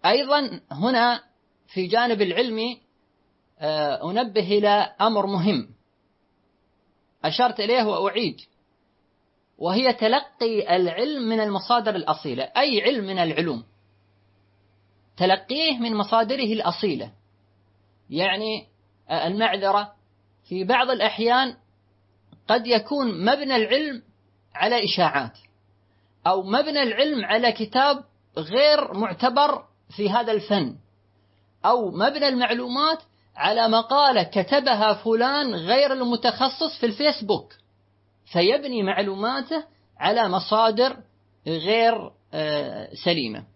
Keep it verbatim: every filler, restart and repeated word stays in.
أيضا هنا في جانب العلمي أنبه إلى أمر مهم أشرت إليه وأعيد، وهي تلقي العلم من المصادر الأصيلة. أي علم من العلوم تلقيه من مصادره الأصيلة، يعني المعذرة في بعض الأحيان قد يكون مبنى العلم على إشاعات، أو مبنى العلم على كتاب غير معتبر في هذا الفن، أو مبنى المعلومات على مقالة كتبها فلان غير المتخصص في الفيسبوك، فيبني معلوماته على مصادر غير سليمة.